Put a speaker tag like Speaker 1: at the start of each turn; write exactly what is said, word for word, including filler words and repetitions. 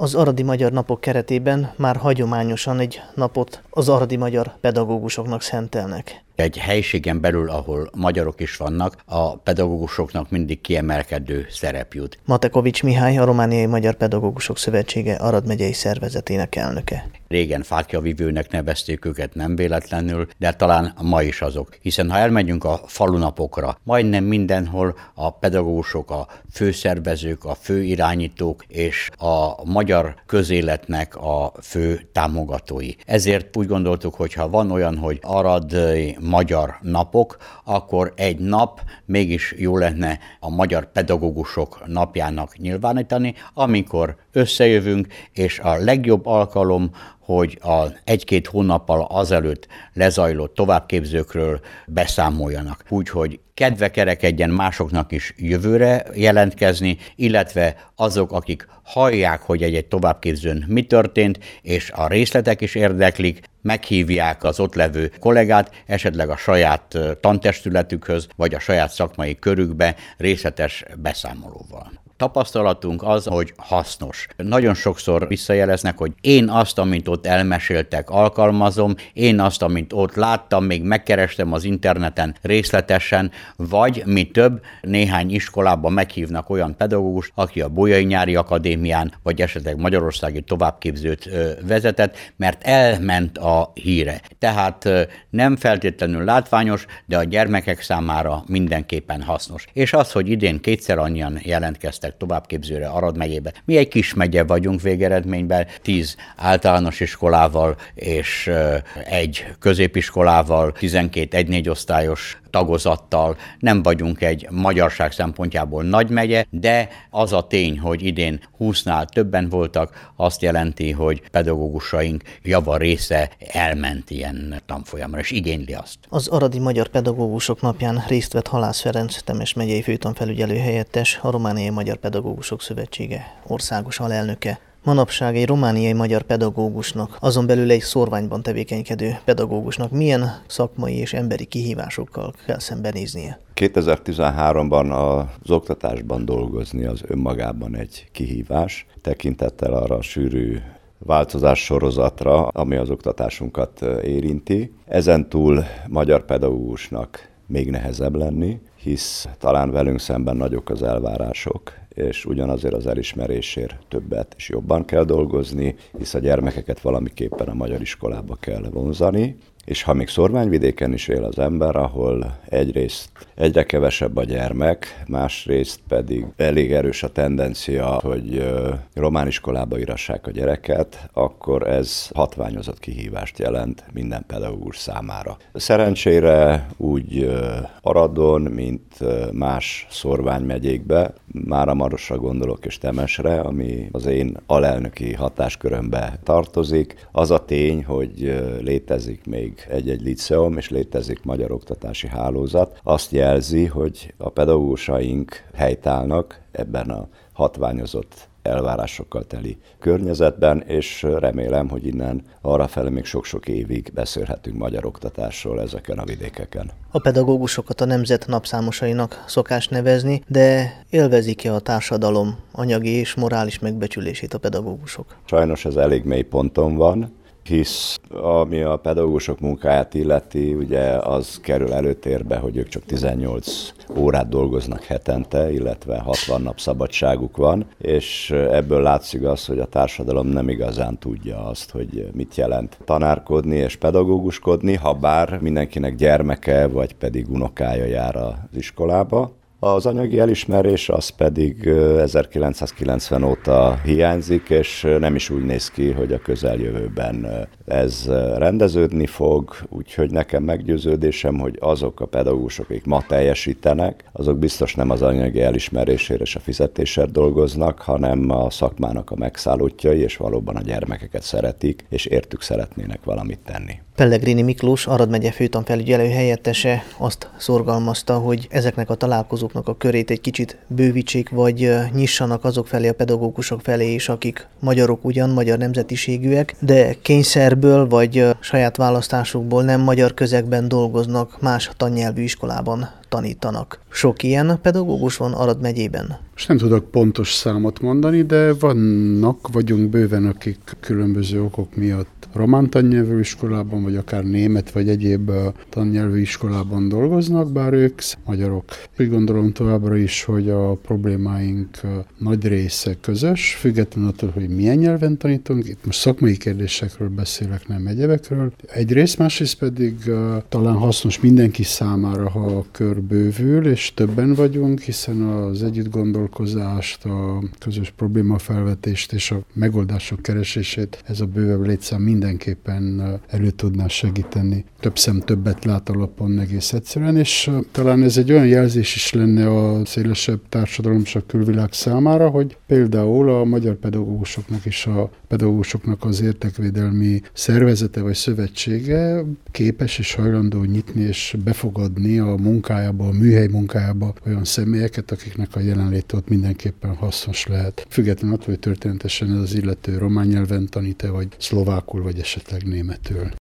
Speaker 1: Az Aradi Magyar Napok keretében már hagyományosan egy napot az aradi magyar pedagógusoknak szentelnek.
Speaker 2: Egy helységen belül, ahol magyarok is vannak, a pedagógusoknak mindig kiemelkedő szerep jut.
Speaker 1: Matekovics Mihály, a Romániai Magyar Pedagógusok Szövetsége Arad megyei szervezetének elnöke.
Speaker 2: Régen fáklyavívőnek nevezték őket, nem véletlenül, de talán ma is azok. Hiszen ha elmegyünk a falunapokra, majdnem mindenhol a pedagógusok, a főszervezők, a főirányítók és a magyar közéletnek a fő támogatói. Ezért úgy gondoltuk, hogy ha van olyan, hogy Aradi Magyar Napok, akkor egy nap mégis jó lenne a magyar pedagógusok napjának nyilvánítani, amikor összejövünk, és a legjobb alkalom, hogy a egy-két hónappal azelőtt lezajlott továbbképzőkről beszámoljanak. Úgyhogy kedve kerekedjen másoknak is jövőre jelentkezni, illetve azok, akik hallják, hogy egy-egy továbbképzőn mi történt, és a részletek is érdeklik, meghívják az ott levő kollégát, esetleg a saját tantestületükhöz, vagy a saját szakmai körükbe részletes beszámolóval. Tapasztalatunk az, hogy hasznos. Nagyon sokszor visszajeleznek, hogy én azt, amit ott elmeséltek, alkalmazom, én azt, amit ott láttam, még megkerestem az interneten részletesen, vagy mi több, néhány iskolában meghívnak olyan pedagógust, aki a Bolyai Nyári Akadémián, vagy esetleg magyarországi továbbképzőt vezetett, mert elment a híre. Tehát nem feltétlenül látványos, de a gyermekek számára mindenképpen hasznos. És az, hogy idén kétszer annyian jelentkeztek továbbképzőre Arad megyébe. Mi egy kis megye vagyunk végeredményben, tíz általános iskolával és egy középiskolával, tizenkét egy-négy osztályos tagozattal, nem vagyunk egy magyarság szempontjából nagy megye, de az a tény, hogy idén húsznál többen voltak, azt jelenti, hogy pedagógusaink java része elment ilyen tanfolyamra, és igényli azt.
Speaker 1: Az Aradi Magyar Pedagógusok napján részt vett Halász Ferenc, Temes megyei főtanfelügyelő helyettes, a Romániai Magyar Pedagógusok Szövetsége országos alelnöke. Manapság egy romániai magyar pedagógusnak, azon belül egy szórványban tevékenykedő pedagógusnak milyen szakmai és emberi kihívásokkal kell szembenéznie?
Speaker 3: kétezer-tizenháromban az oktatásban dolgozni az önmagában egy kihívás, tekintettel arra a sűrű változás sorozatra, ami az oktatásunkat érinti. Ezentúl magyar pedagógusnak még nehezebb lenni, hisz talán velünk szemben nagyok az elvárások, és ugyanazért az elismerésért többet és jobban kell dolgozni, hisz a gyermekeket valamiképpen a magyar iskolába kell vonzani, és ha még szórványvidéken is él az ember, ahol egyrészt egyre kevesebb a gyermek, másrészt pedig elég erős a tendencia, hogy román iskolába írassák a gyereket, akkor ez hatványozott kihívást jelent minden pedagógus számára. Szerencsére úgy Aradon, mint más szórványmegyékbe, Máramarosra gondolok és Temesre, ami az én alelnöki hatáskörömbe tartozik, az a tény, hogy létezik még egy-egy liceum, és létezik magyar oktatási hálózat, azt jelzi, hogy a pedagógusaink helytállnak ebben a hatványozott elvárásokkal teli környezetben, és remélem, hogy innen arrafelé még sok-sok évig beszélhetünk magyar oktatásról ezeken a vidékeken.
Speaker 1: A pedagógusokat a nemzet napszámosainak szokás nevezni, de élvezik-e a társadalom anyagi és morális megbecsülését a pedagógusok?
Speaker 3: Sajnos ez elég mély ponton van, hisz ami a pedagógusok munkáját illeti, ugye az kerül előtérbe, hogy ők csak tizennyolc órát dolgoznak hetente, illetve hatvan nap szabadságuk van, és ebből látszik az, hogy a társadalom nem igazán tudja azt, hogy mit jelent tanárkodni és pedagóguskodni, ha bár mindenkinek gyermeke vagy pedig unokája jár az iskolába. Az anyagi elismerés az pedig ezerkilencszázkilencven óta hiányzik, és nem is úgy néz ki, hogy a közeljövőben ez rendeződni fog, úgyhogy nekem meggyőződésem, hogy azok a pedagógusok, akik ma teljesítenek, azok biztos nem az anyagi elismerésért és a fizetésért dolgoznak, hanem a szakmának a megszállottjai, és valóban a gyermekeket szeretik, és értük szeretnének valamit tenni.
Speaker 1: Pellegrini Miklós, Arad megye főtanfelügyelő helyettese azt szorgalmazta, hogy ezeknek a találkozóknak a körét egy kicsit bővítsék, vagy nyissanak azok felé, a pedagógusok felé is, akik magyarok ugyan, magyar nemzetiségűek, de kényszerből vagy saját választásukból nem magyar közegben dolgoznak más tannyelvű iskolában. tanítanak. Sok ilyen pedagógus van Arad megyében?
Speaker 4: Most nem tudok pontos számot mondani, de vannak, vagyunk bőven, akik különböző okok miatt román tannyelvű iskolában, vagy akár német, vagy egyéb tannyelvű iskolában dolgoznak, bár ők magyarok. Úgy gondolom továbbra is, hogy a problémáink nagy része közös, függetlenül attól, hogy milyen nyelven tanítunk. Itt most szakmai kérdésekről beszélek, nem egyebekről. Egyrészt, másrészt pedig uh, talán hasznos mindenki számára, ha a kör bővül, és többen vagyunk, hiszen az együtt gondolkozást, a közös problémafelvetést és a megoldások keresését ez a bővebb létszám mindenképpen elő tudná segíteni. Több szem többet lát alapon egész egyszerűen, és talán ez egy olyan jelzés is lenne a szélesebb társadalom és a külvilág számára, hogy például a magyar pedagógusoknak és a pedagógusoknak az értékvédelmi szervezete vagy szövetsége képes és hajlandó nyitni és befogadni a munkájába, a műhely munkájába olyan személyeket, akiknek a jelenléte ott mindenképpen hasznos lehet. Függetlenül attól, hogy történetesen ez az illető román nyelven tanít-e, vagy szlovákul, vagy esetleg németül.